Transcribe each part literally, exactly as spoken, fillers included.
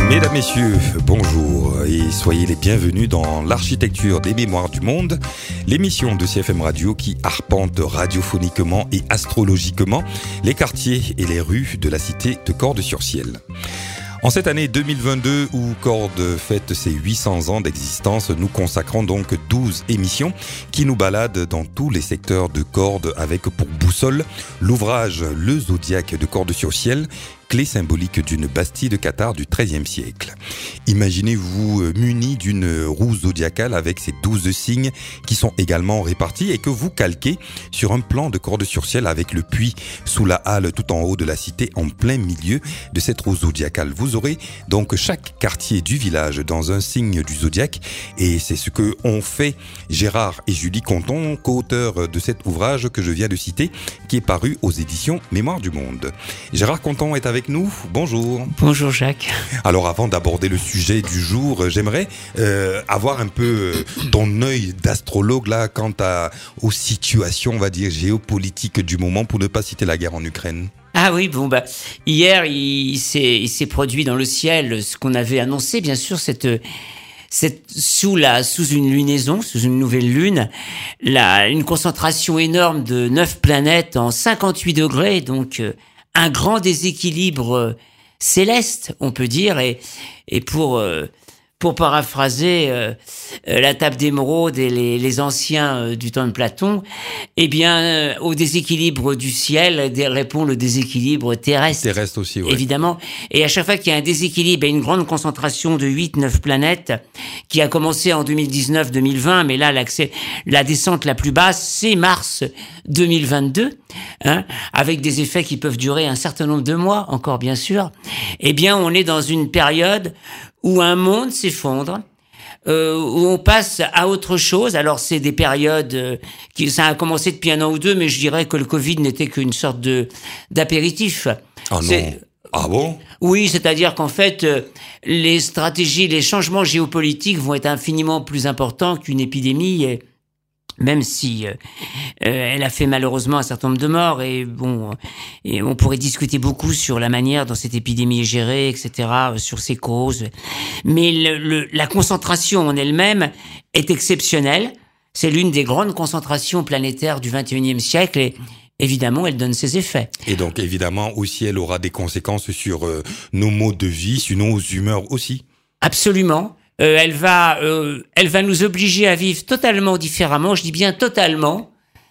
Mesdames, Messieurs, bonjour et soyez les bienvenus dans l'Architecture des Mémoires du Monde, l'émission de C F M Radio qui arpente radiophoniquement et astrologiquement les quartiers et les rues de la cité de Cordes-sur-Ciel. En cette année deux mille vingt-deux où Cordes fête ses huit cents ans d'existence, nous consacrons donc douze émissions qui nous baladent dans tous les secteurs de Cordes avec pour boussole l'ouvrage Le Zodiaque de Cordes-sur-Ciel, clé symbolique d'une bastide de Cathare du treizième siècle. Imaginez-vous muni d'une roue zodiacale avec ses douze signes qui sont également répartis et que vous calquez sur un plan de Cordes-sur-Ciel avec le puits sous la halle tout en haut de la cité en plein milieu de cette roue zodiacale. Vous aurez donc chaque quartier du village dans un signe du zodiaque et c'est ce que ont fait Gérard et Julie Conton, co-auteurs de cet ouvrage que je viens de citer qui est paru aux éditions Mémoires du Monde. Gérard Conton est avec avec nous. Bonjour. Bonjour Jacques. Alors avant d'aborder le sujet du jour, j'aimerais euh, avoir un peu ton œil d'astrologue là quant à, aux situations, on va dire, géopolitiques du moment, pour ne pas citer la guerre en Ukraine. Ah oui, bon bah hier il, il, s'est, il s'est produit dans le ciel ce qu'on avait annoncé, bien sûr, cette... C'est sous la sous une lunaison, sous une nouvelle lune, la, une concentration énorme de neuf planètes en cinquante-huit degrés, donc euh, un grand déséquilibre euh, céleste, on peut dire, et et pour euh, pour paraphraser euh, euh, la table d'émeraude et les, les anciens euh, du temps de Platon, eh bien, euh, au déséquilibre du ciel répond le déséquilibre terrestre. Terrestre aussi, oui. Évidemment. Et à chaque fois qu'il y a un déséquilibre et une grande concentration de huit neuf planètes, qui a commencé en deux mille dix-neuf deux mille vingt, mais là, l'accès, la descente la plus basse, c'est mars deux mille vingt-deux, hein, avec des effets qui peuvent durer un certain nombre de mois, encore bien sûr. Eh bien, on est dans une période où un monde s'effondre, euh, où on passe à autre chose. Alors, c'est des périodes euh, qui, ça a commencé depuis un an ou deux, mais je dirais que le Covid n'était qu'une sorte de d'apéritif. Ah non. C'est, ah bon? Oui, c'est-à-dire qu'en fait, euh, les stratégies, les changements géopolitiques vont être infiniment plus importants qu'une épidémie. Et, même si euh, euh, elle a fait malheureusement un certain nombre de morts, et bon, et on pourrait discuter beaucoup sur la manière dont cette épidémie est gérée, et cetera, sur ses causes. Mais le, le, la concentration en elle-même est exceptionnelle. C'est l'une des grandes concentrations planétaires du vingt et unième siècle, et évidemment, elle donne ses effets. Et donc, évidemment, aussi, elle aura des conséquences sur euh, nos modes de vie, sur nos humeurs aussi. Absolument. Euh, elle va, euh, elle va nous obliger à vivre totalement différemment. Je dis bien totalement.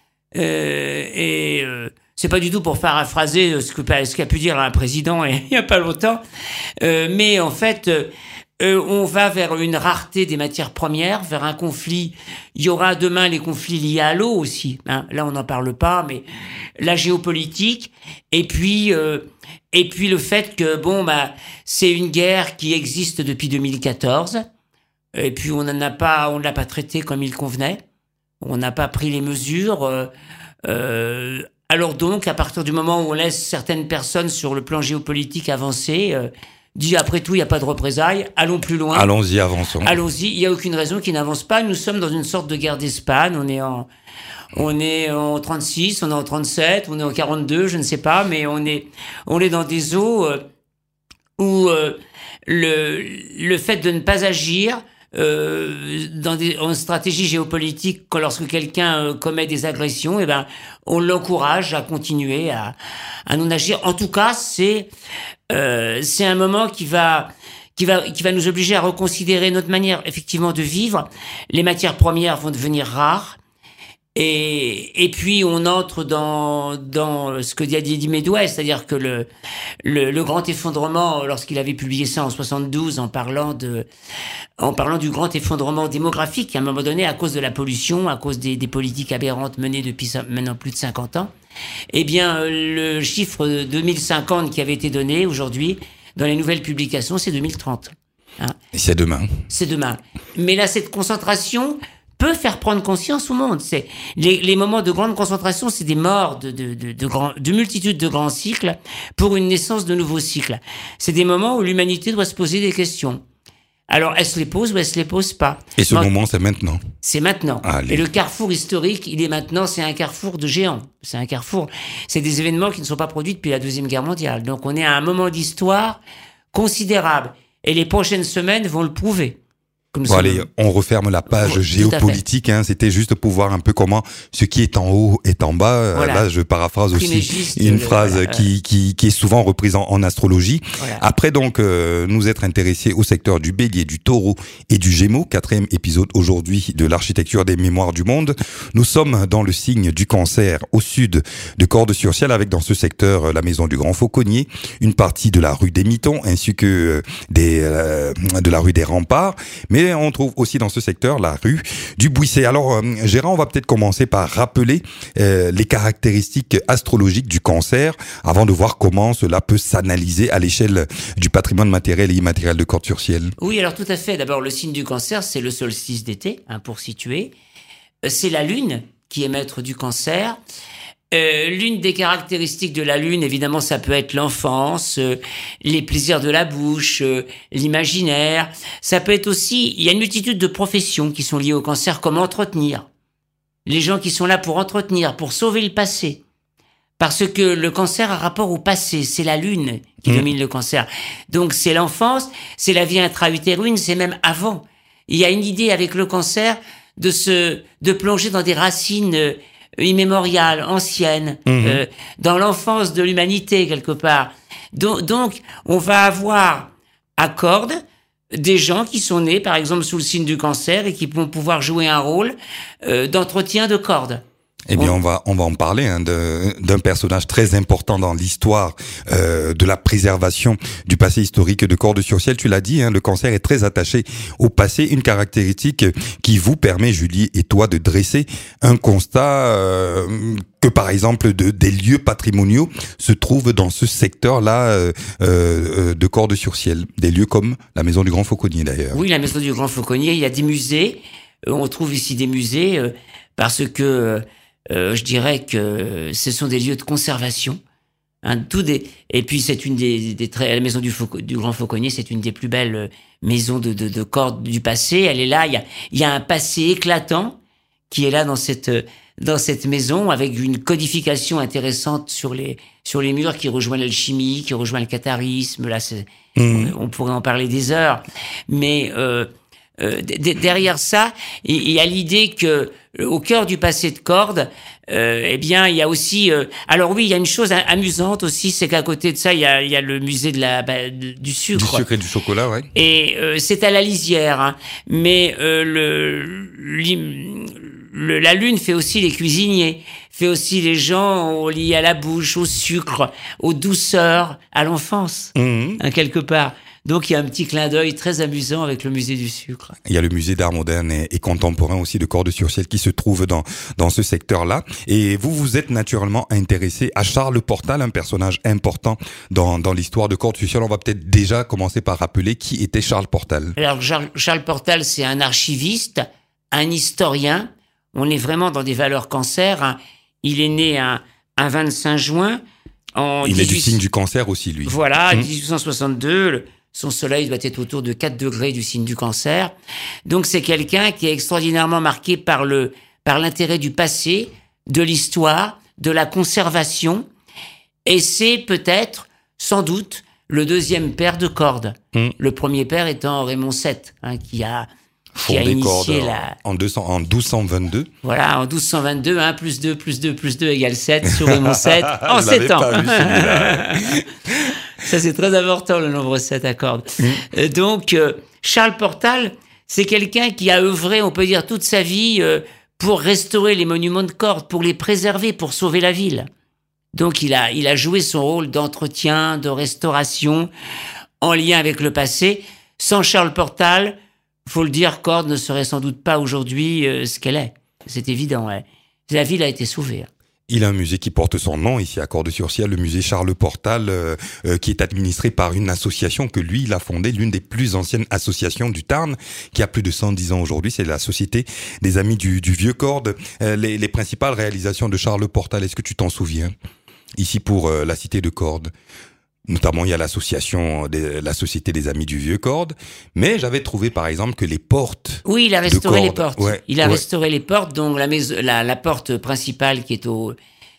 Euh, et euh, c'est pas du tout pour paraphraser ce que ce qu'a pu dire un président il y a pas longtemps. Euh, mais en fait, euh, on va vers une rareté des matières premières, vers un conflit. Il y aura demain les conflits liés à l'eau aussi. Hein. Là, on n'en parle pas, mais la géopolitique. Et puis. Euh, Et puis le fait que, bon, bah, c'est une guerre qui existe depuis deux mille quatorze. Et puis on n'en a pas, on l'a pas traité comme il convenait. On n'a pas pris les mesures. Euh, euh, alors donc, à partir du moment où on laisse certaines personnes sur le plan géopolitique avancer, euh, dit après tout, il n'y a pas de représailles, allons plus loin. Allons-y, avançons. Allons-y, il n'y a aucune raison qui n'avance pas. Nous sommes dans une sorte de guerre d'Espagne. On est en... On est en trente-six, on est en trente-sept, on est en quarante-deux, je ne sais pas, mais on est, on est dans des eaux euh, où euh, le, le fait de ne pas agir euh, dans des, en stratégie géopolitique, quand lorsque quelqu'un euh, commet des agressions, eh ben, on l'encourage à continuer à, à non agir. En tout cas, c'est, euh, c'est un moment qui va, qui va, qui va nous obliger à reconsidérer notre manière, effectivement, de vivre. Les matières premières vont devenir rares. Et, et puis on entre dans dans ce que dit Didier Medouès, c'est-à-dire que le, le le grand effondrement, lorsqu'il avait publié ça en soixante-douze, en parlant de en parlant du grand effondrement démographique, à un moment donné, à cause de la pollution, à cause des, des politiques aberrantes menées depuis maintenant plus de cinquante ans, eh bien le chiffre de deux mille cinquante qui avait été donné aujourd'hui dans les nouvelles publications, c'est deux mille trente. Hein. Et c'est demain. C'est demain. Mais là, cette concentration peut faire prendre conscience au monde. C'est les, les moments de grande concentration, c'est des morts de de de de, grands, de multitudes de grands cycles pour une naissance de nouveaux cycles. C'est des moments où l'humanité doit se poser des questions. Alors, elle se les pose ou elle se les pose pas. Et ce Moi, moment, c'est maintenant. C'est maintenant. Allez. Et le carrefour historique, il est maintenant, c'est un carrefour de géants. C'est un carrefour. C'est des événements qui ne sont pas produits depuis la Deuxième Guerre mondiale. Donc, on est à un moment d'histoire considérable. et les prochaines semaines vont le prouver. Comme bon, allez, on referme la page Tout géopolitique. Hein, c'était juste pour voir un peu comment ce qui est en haut est en bas. Voilà. Là, je paraphrase aussi une phrase le, qui, qui, qui est souvent reprise en, en astrologie. Voilà. Après donc euh, nous être intéressés au secteur du Bélier, du Taureau et du Gémeaux, quatrième épisode aujourd'hui de l'architecture des mémoires du monde. Nous sommes dans le signe du Cancer, au sud de Cordes-sur-Ciel, avec dans ce secteur la maison du Grand Fauconnier, une partie de la rue des Mitons, ainsi que des euh, de la rue des Remparts. Mais on trouve aussi dans ce secteur la rue du Buisset. Alors, euh, Gérard, on va peut-être commencer par rappeler euh, les caractéristiques astrologiques du Cancer avant de voir comment cela peut s'analyser à l'échelle du patrimoine matériel et immatériel de Cordes-sur-Ciel. Oui, alors tout à fait. D'abord, le signe du Cancer, c'est le solstice d'été, hein, pour situer. C'est la Lune qui est maître du Cancer. Euh, l'une des caractéristiques de la Lune, évidemment, ça peut être l'enfance, euh, les plaisirs de la bouche, euh, l'imaginaire. Ça peut être aussi, il y a une multitude de professions qui sont liées au Cancer, comme entretenir. Les gens qui sont là pour entretenir, pour sauver le passé. Parce que le Cancer a rapport au passé, c'est la Lune qui mmh. domine le Cancer. Donc c'est l'enfance, c'est la vie intra-utérine, c'est même avant. Il y a une idée avec le Cancer de se, de plonger dans des racines euh, immémoriale, ancienne, mmh. euh, dans l'enfance de l'humanité quelque part. Donc, donc, on va avoir à Cordes des gens qui sont nés, par exemple, sous le signe du Cancer et qui vont pouvoir jouer un rôle euh, d'entretien de cordes. Eh bien, on va on va en parler hein, de, d'un personnage très important dans l'histoire euh, de la préservation du passé historique de Cordes-sur-Ciel. Tu l'as dit, hein, le Cancer est très attaché au passé, une caractéristique qui vous permet, Julie et toi, de dresser un constat euh, que, par exemple, de, des lieux patrimoniaux se trouvent dans ce secteur-là euh, euh, de Cordes-sur-Ciel. Des lieux comme la Maison du Grand Fauconnier, d'ailleurs. Oui, la Maison du Grand Fauconnier, il y a des musées. Euh, on trouve ici des musées euh, parce que... Euh, je dirais que ce sont des lieux de conservation. Hein, tout des... Et puis c'est une des, des très... la maison du, Fauco... du Grand Fauconnier, c'est une des plus belles maisons de, de, de cordes du passé. Elle est là. Il y a, il y a un passé éclatant qui est là dans cette dans cette maison avec une codification intéressante sur les sur les murs qui rejoint l'alchimie, qui rejoint le catharisme. Là, c'est... Mmh. on pourrait en parler des heures, mais euh, euh, d- derrière ça, il y a l'idée que au cœur du passé de Cordes, euh, eh bien, il y a aussi. Euh, alors oui, il y a une chose amusante aussi, c'est qu'à côté de ça, il y a, il y a le musée de la bah, de, du sucre. Du sucre et du chocolat, ouais. Et euh, c'est à la lisière, hein. Mais euh, le, le la Lune fait aussi les cuisiniers, fait aussi les gens liés à la bouche, au sucre, aux douceurs, à l'enfance, mmh. hein, quelque part. Donc il y a un petit clin d'œil très amusant avec le musée du sucre. Il y a le musée d'art moderne et, et contemporain aussi de Cordes-sur-Ciel qui se trouve dans dans ce secteur-là. Et vous vous êtes naturellement intéressé à Charles Portal, un personnage important dans dans l'histoire de Cordes-sur-Ciel. On va peut-être déjà commencer par rappeler qui était Charles Portal. Alors Charles, Charles Portal, c'est un archiviste, un historien. On est vraiment dans des valeurs Cancer. Hein. Il est né un un vingt-cinq juin. En Il dix-huit... est du signe du Cancer aussi, lui. Voilà, mmh. dix-huit cent soixante-deux. Le... Son soleil doit être autour de quatre degrés du signe du Cancer. Donc c'est quelqu'un qui est extraordinairement marqué par le par l'intérêt du passé, de l'histoire, de la conservation. Et c'est peut-être, sans doute, le deuxième père de Cordes. Mmh. Le premier père étant Raymond sept, hein, qui a qui a initié la... en, deux cents, en douze cent vingt-deux. Voilà, en douze cent vingt-deux, un plus deux plus deux plus deux égale sept sur Raymond sept, en sept ans. Pas vu, ça, c'est très important, le nombre sept à cordes. Mmh. Donc, euh, Charles Portal, c'est quelqu'un qui a œuvré, on peut dire, toute sa vie euh, pour restaurer les monuments de Cordes, pour les préserver, pour sauver la ville. Donc, il a, il a joué son rôle d'entretien, de restauration, en lien avec le passé. Sans Charles Portal, faut le dire, Cordes ne serait sans doute pas aujourd'hui euh, ce qu'elle est. C'est évident. Ouais. La ville a été sauvée. Il a un musée qui porte son nom ici à Cordes-sur-Ciel, le musée Charles Portal, euh, euh, qui est administré par une association que lui, il a fondée, l'une des plus anciennes associations du Tarn, qui a plus de cent dix ans aujourd'hui. C'est la Société des Amis du, du Vieux Cordes. Euh, les, les principales réalisations de Charles Portal, est-ce que tu t'en souviens? Ici pour euh, la cité de Cordes. Notamment, il y a l'association, de la Société des Amis du Vieux Cordes. Mais j'avais trouvé, par exemple, que les portes... Oui, il a restauré de les portes. Ouais, il a ouais. restauré les portes. Donc, la, maison, la, la porte principale qui est au,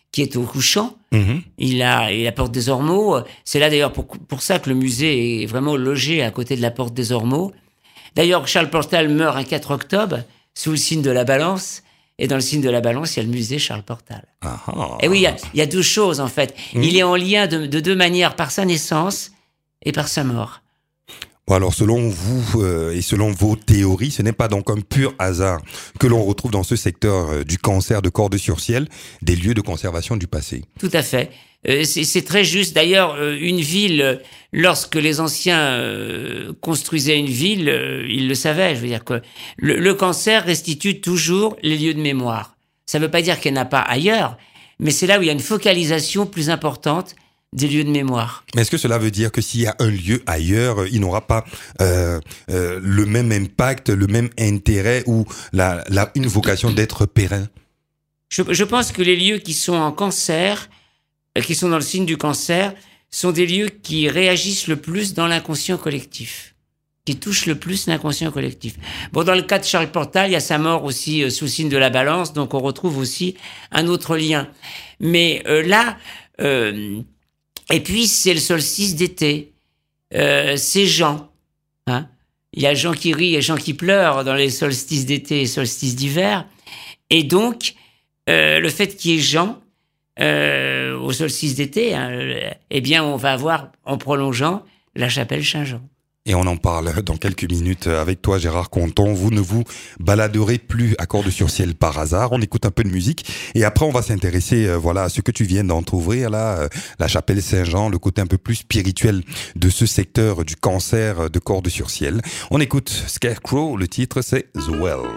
qui est au couchant. Mhm. Il a, il a la porte des Ormeaux. C'est là d'ailleurs pour, pour ça que le musée est vraiment logé à côté de la porte des Ormeaux. D'ailleurs, Charles Portal meurt un quatre octobre sous le signe de la Balance. Et dans le signe de la Balance, il y a le musée Charles Portal. Ah ah. Et oui, il y a, il y a deux choses en fait. Mhm. Il est en lien de, de deux manières, par sa naissance et par sa mort. Bon, alors, selon vous euh, et selon vos théories, ce n'est pas donc un pur hasard que l'on retrouve dans ce secteur euh, du cancer de Cordes-sur-Ciel des lieux de conservation du passé. Tout à fait. Euh, c'est, c'est très juste. D'ailleurs, euh, une ville, euh, lorsque les anciens euh, construisaient une ville, euh, ils le savaient. Je veux dire que le, le cancer restitue toujours les lieux de mémoire. Ça ne veut pas dire qu'il n'y en a pas ailleurs, mais c'est là où il y a une focalisation plus importante des lieux de mémoire. Mais est-ce que cela veut dire que s'il y a un lieu ailleurs, il n'aura pas euh, euh, le même impact, le même intérêt ou la, la, une vocation d'être pérenne? Je, je pense que les lieux qui sont en cancer, euh, qui sont dans le signe du cancer, sont des lieux qui réagissent le plus dans l'inconscient collectif, qui touchent le plus l'inconscient collectif. Bon, dans le cas de Charles Portal, il y a sa mort aussi euh, sous le signe de la Balance, donc on retrouve aussi un autre lien. Mais euh, là... Euh, Et puis, c'est le solstice d'été. Euh, c'est Jean. Hein. Il y a Jean qui rit et Jean qui pleure dans les solstices d'été et solstices d'hiver. Et donc, euh, le fait qu'il y ait Jean euh, au solstice d'été, hein, eh bien, on va avoir, en prolongeant, la chapelle Saint-Jean. Et on en parle dans quelques minutes avec toi, Gérard Conton. Vous ne vous baladerez plus à Cordes-sur-Ciel par hasard. On écoute un peu de musique et après on va s'intéresser, euh, voilà, à ce que tu viens d'entrouvrir là, euh, la chapelle Saint-Jean, le côté un peu plus spirituel de ce secteur du cancer de Cordes-sur-Ciel. On écoute Scarecrow. Le titre c'est The Well.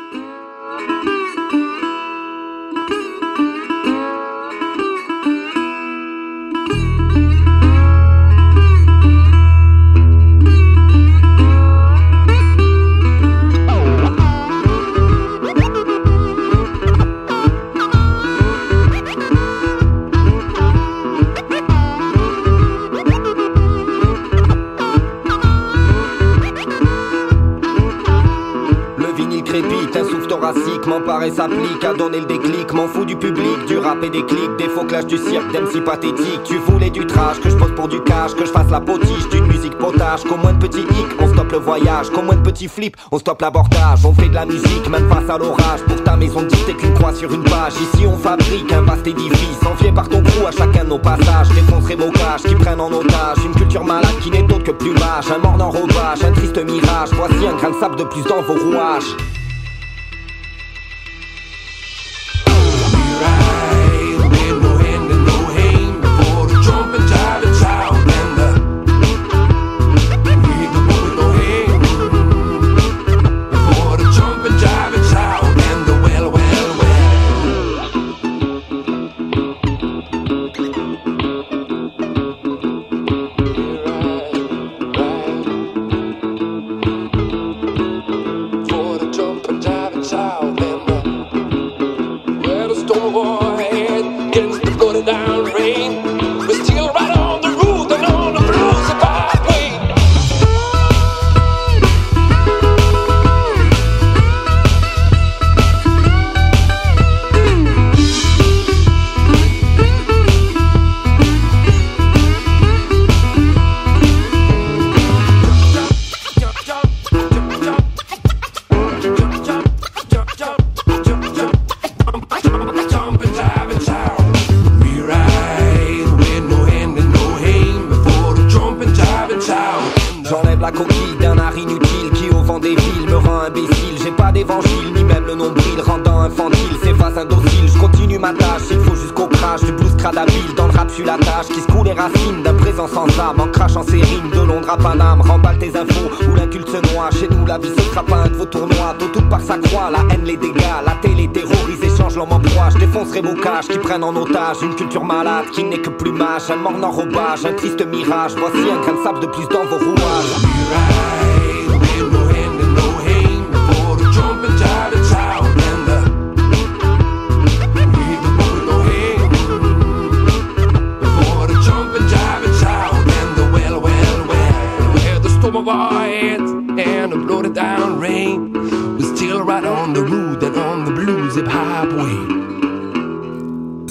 M'empare et s'applique à donner le déclic. M'en fous du public, du rap et des clics, des faux clashs du cirque, d'M C pathétique. Tu voulais du trash, que je pose pour du cash, que je fasse la potiche d'une musique potage. Qu'au moins de petits hicks, on stoppe le voyage. Qu'au moins de petits flips, on stoppe l'abortage. On fait de la musique, même face à l'orage. Pour ta maison dite, t'es qu'une croix sur une page. Ici on fabrique un vaste édifice, envié par ton crew à chacun de nos passages. Défoncerai vos cages qui prennent en otage une culture malade qui n'est autre que plumage. Un mort d'enrobage, un triste mirage. Voici un grain de sable de plus dans vos rouages. Qui prennent en otage une culture malade qui n'est que plumage, un mort d'enrobage, un triste mirage. Voici un grain de sable de plus dans vos rouages.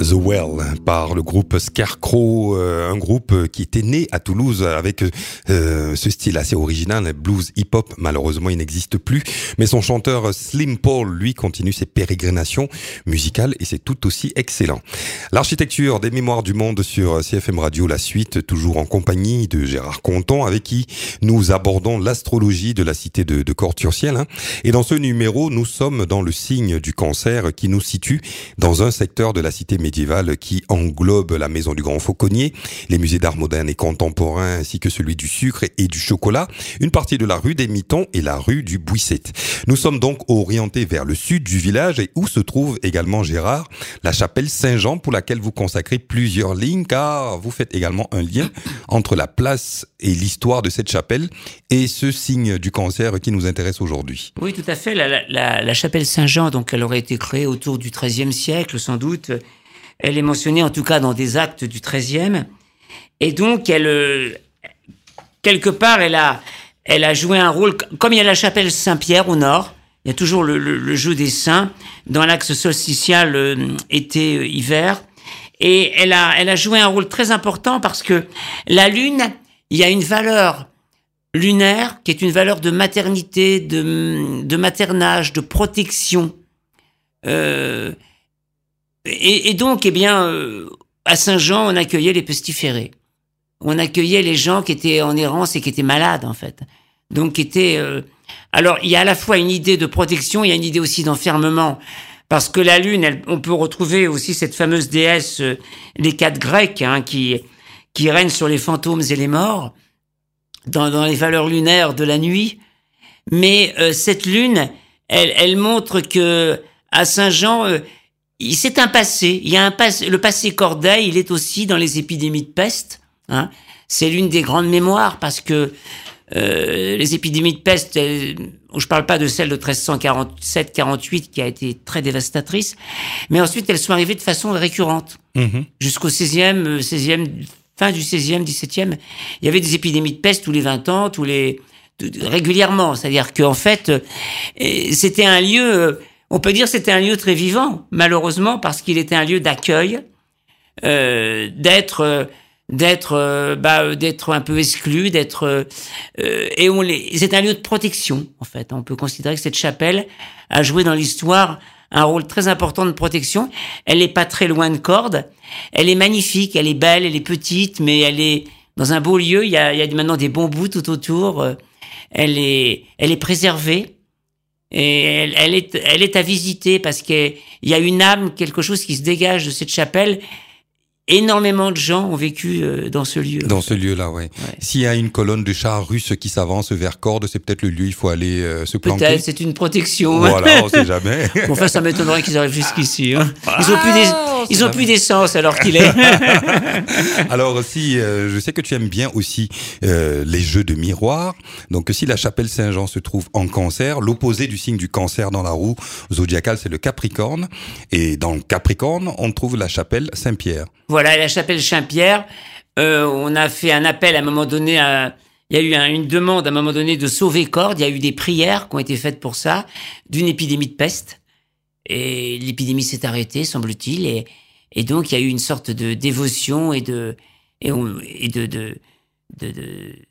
The Well par le groupe Scarecrow, euh, un groupe qui était né à Toulouse avec euh, ce style assez original, blues hip-hop. Malheureusement, il n'existe plus, mais son chanteur Slim Paul, lui, continue ses pérégrinations musicales et c'est tout aussi excellent. L'architecture des mémoires du monde sur C F M Radio, la suite, toujours en compagnie de Gérard Conton, avec qui nous abordons l'astrologie de la cité de, de Corturciel. Hein. Et dans ce numéro, nous sommes dans le signe du Cancer qui nous situe dans un secteur de la cité médiévale qui englobe la maison du Grand Fauconnier, les musées d'art moderne et contemporain ainsi que celui du sucre et du chocolat, une partie de la rue des Mitons et la rue du Buisset. Nous sommes donc orientés vers le sud du village et où se trouve également, Gérard, la chapelle Saint-Jean pour laquelle vous consacrez plusieurs lignes car vous faites également un lien entre la place et l'histoire de cette chapelle et ce signe du Cancer qui nous intéresse aujourd'hui. Oui, tout à fait. La, la, la chapelle Saint-Jean, donc, elle aurait été créée autour du treizième siècle, sans doute. Elle est mentionnée, en tout cas, dans des actes du treizième. Et donc, elle, quelque part, elle a, elle a joué un rôle, comme il y a la chapelle Saint-Pierre au nord, il y a toujours le, le, le jeu des saints dans l'axe solsticial euh, été-hiver. Et elle a, elle a joué un rôle très important parce que la lune, il y a une valeur lunaire qui est une valeur de maternité, de, de maternage, de protection. Euh, et, et donc, eh bien, euh, à Saint-Jean, on accueillait les pestiférés. On accueillait les gens qui étaient en errance et qui étaient malades, en fait. Donc, qui étaient... Euh, alors, il y a à la fois une idée de protection, il y a une idée aussi d'enfermement. Parce que la lune, elle, on peut retrouver aussi cette fameuse déesse, euh, les quatre Grecs, hein, qui, qui règne sur les fantômes et les morts, dans, dans les valeurs lunaires de la nuit. Mais euh, cette lune, elle, elle montre que à Saint-Jean, euh, c'est un passé. Il y a un passé, le passé Corday, il est aussi dans les épidémies de peste. Hein. C'est l'une des grandes mémoires parce que euh, les épidémies de peste, elles, je parle pas de celle de treize cent quarante-sept quarante-huit qui a été très dévastatrice, mais ensuite elles sont arrivées de façon récurrente. Mmh. Jusqu'au seizième, seizième, fin du seizième, dix-septième, il y avait des épidémies de peste tous les vingt ans, tous les régulièrement. C'est-à-dire qu'en fait, c'était un lieu... On peut dire que c'était un lieu très vivant, malheureusement, parce qu'il était un lieu d'accueil, euh, d'être, d'être, euh, bah, d'être un peu exclu, d'être, euh, et on les, c'est un lieu de protection, en fait. On peut considérer que cette chapelle a joué dans l'histoire un rôle très important de protection. Elle n'est pas très loin de Cordes. Elle est magnifique, elle est belle, elle est petite, mais elle est dans un beau lieu. Il y a, il y a maintenant des bambous tout autour. Elle est, elle est préservée. Et elle, elle est, elle est à visiter parce qu'il y a une âme, quelque chose qui se dégage de cette chapelle. Énormément de gens ont vécu dans ce lieu. Dans ce lieu-là, oui. Ouais. S'il y a une colonne de chars russes qui s'avance vers Cordes, c'est peut-être le lieu où il faut aller euh, se planquer. Peut-être, c'est une protection. Voilà, on sait jamais. Enfin, ça m'étonnerait qu'ils arrivent jusqu'ici. Hein. Ils ont plus des, ils ont plus d'essence alors qu'il est. Alors aussi, euh, je sais que tu aimes bien aussi euh, les jeux de miroirs. Donc, si la chapelle Saint-Jean se trouve en Cancer, l'opposé du signe du Cancer dans la roue zodiacale, c'est le Capricorne. Et dans le Capricorne, on trouve la chapelle Saint-Pierre. Voilà, la chapelle Saint-Pierre, euh, on a fait un appel à un moment donné, à, il y a eu un, une demande à un moment donné de sauver Cordes, il y a eu des prières qui ont été faites pour ça, d'une épidémie de peste, et l'épidémie s'est arrêtée, semble-t-il, et, et donc il y a eu une sorte de dévotion et de... Et, on, et de, de, de, de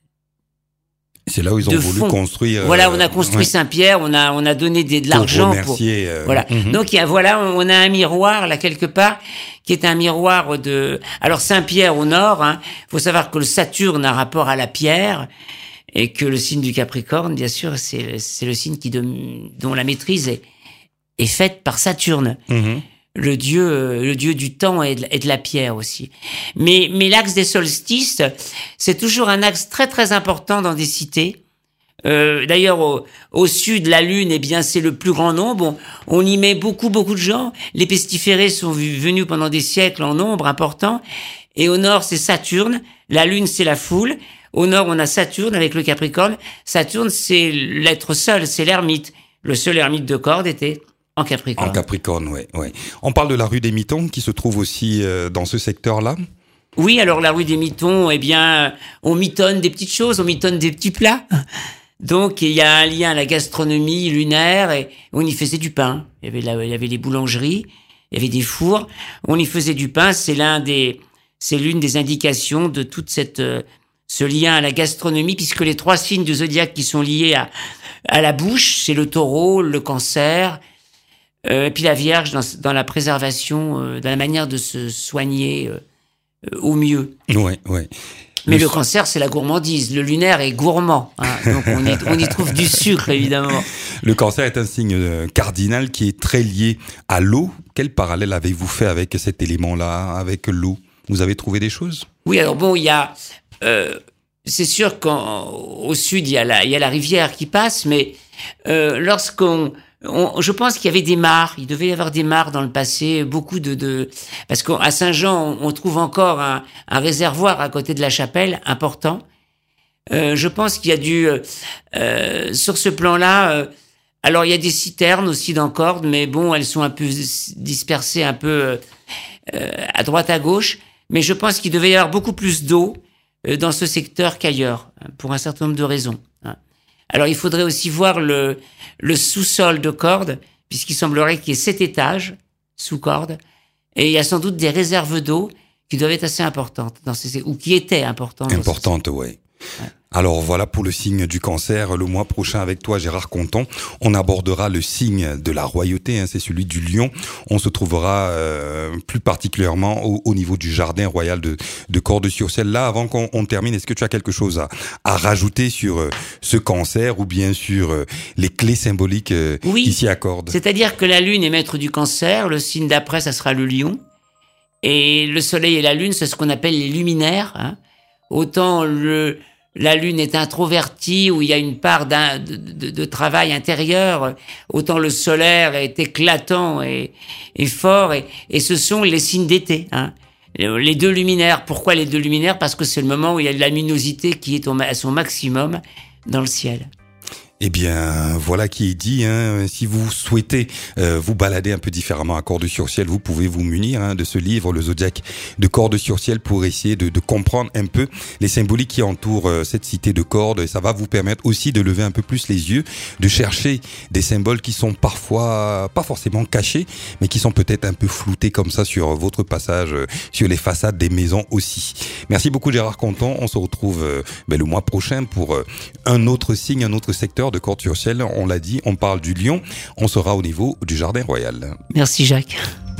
C'est là où ils ont voulu fond. construire. Voilà, on a construit ouais. Saint-Pierre, on a on a donné des, de l'argent pour. pour euh... Voilà. Mm-hmm. Donc il y a voilà, on a un miroir là quelque part qui est un miroir de. Alors Saint-Pierre au nord. Il hein, faut savoir que le Saturne a rapport à la pierre et que le signe du Capricorne, bien sûr, c'est c'est le signe qui de, dont la maîtrise est est faite par Saturne. Mm-hmm. Le dieu, le dieu du temps et de, et de la pierre aussi. Mais, mais l'axe des solstices, c'est toujours un axe très très important dans des cités. Euh, d'ailleurs, au, au sud, la lune, eh bien, c'est le plus grand nombre. On, on y met beaucoup beaucoup de gens. Les pestiférés sont venus pendant des siècles en nombre important. Et au nord, c'est Saturne. La lune, c'est la foule. Au nord, on a Saturne avec le Capricorne. Saturne, c'est l'être seul, c'est l'ermite. Le seul ermite de Cordes était en Capricorne. En Capricorne, oui. Ouais. On parle de la rue des Mitons qui se trouve aussi euh, dans ce secteur-là. Oui, alors la rue des Mitons, eh bien, on mitonne des petites choses, on mitonne des petits plats. Donc, il y a un lien à la gastronomie lunaire et on y faisait du pain. Il y avait, la, il y avait les boulangeries il y avait des fours, on y faisait du pain. C'est l'un des, c'est l'une des indications de toute cette, euh, ce lien à la gastronomie, puisque les trois signes du zodiaque qui sont liés à, à la bouche, c'est le taureau, le cancer, euh, et puis la Vierge dans, dans la préservation, euh, dans la manière de se soigner euh, euh, au mieux. Ouais, ouais. Mais le, le cancer, c'est la gourmandise. Le lunaire est gourmand, hein, donc on y, on y trouve du sucre, évidemment. Le cancer est un signe cardinal qui est très lié à l'eau. Quel parallèle avez-vous fait avec cet élément-là, avec l'eau? Vous avez trouvé des choses? Oui, alors bon, il y a... Euh, c'est sûr qu'au sud, il y, a la, il y a la rivière qui passe, mais euh, lorsqu'on... On, je pense qu'il y avait des mares, il devait y avoir des mares dans le passé, beaucoup de... de parce qu'à Saint-Jean, on, on trouve encore un, un réservoir à côté de la chapelle, important. Euh, je pense qu'il y a du... Euh, sur ce plan-là... Euh, alors, il y a des citernes aussi dans Cordes, mais bon, elles sont un peu dispersées, un peu euh, à droite, à gauche. Mais je pense qu'il devait y avoir beaucoup plus d'eau euh, dans ce secteur qu'ailleurs, pour un certain nombre de raisons. Hein. Alors, il faudrait aussi voir le, le sous-sol de Cordes, puisqu'il semblerait qu'il y ait sept étages sous Cordes, et il y a sans doute des réserves d'eau qui doivent être assez importantes, dans ces, ou qui étaient importantes. Importantes, oui. Ouais. Alors voilà pour le signe du cancer. Le mois prochain avec toi, Gérard Conton, on abordera le signe de la royauté, hein, c'est celui du lion. On se trouvera euh, plus particulièrement au, au niveau du jardin royal de, de Cordes-sur-Ciel. Là, avant qu'on on termine, est-ce que tu as quelque chose à, à rajouter sur euh, ce cancer ou bien sur euh, les clés symboliques euh, oui, ici à Cordes? C'est-à-dire que la lune est maître du cancer, le signe d'après, ça sera le lion. Et le soleil et la lune, c'est ce qu'on appelle les luminaires. Hein. Autant le... La lune est introvertie, où il y a une part d'un, de, de, de travail intérieur, autant le solaire est éclatant et, et fort, et, et ce sont les signes d'été. Hein. Les deux luminaires, pourquoi les deux luminaires? Parce que c'est le moment où il y a de la luminosité qui est à son maximum dans le ciel. Eh bien, voilà qui est dit. Hein. Si vous souhaitez euh, vous balader un peu différemment à Cordes-sur-Ciel, vous pouvez vous munir hein, de ce livre, le Zodiaque de Cordes-sur-Ciel, pour essayer de, de comprendre un peu les symboliques qui entourent euh, cette cité de Cordes. Et ça va vous permettre aussi de lever un peu plus les yeux, de chercher des symboles qui sont parfois pas forcément cachés, mais qui sont peut-être un peu floutés comme ça sur votre passage, euh, sur les façades des maisons aussi. Merci beaucoup Gérard Conton. On se retrouve euh, ben, le mois prochain pour euh, un autre signe, un autre secteur de Cordes-sur-Ciel. On l'a dit, on parle du lion. On sera au niveau du jardin royal. Merci Jacques.